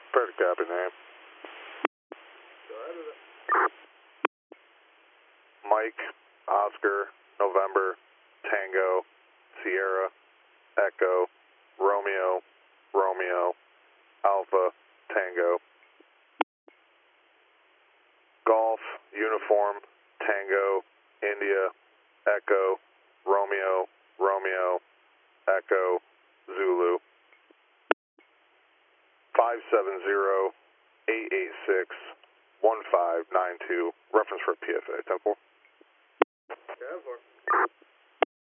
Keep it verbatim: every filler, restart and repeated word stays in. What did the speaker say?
Fair to copy, name. Mike, Oscar, November, Tango, Sierra, Echo, Romeo, Romeo, Alpha, Tango. Golf, Uniform, Tango, India, Echo, Romeo, Romeo, Echo, Zulu. five seven zero, eight eight six, one five nine two, reference for P F A, ten four. ten four.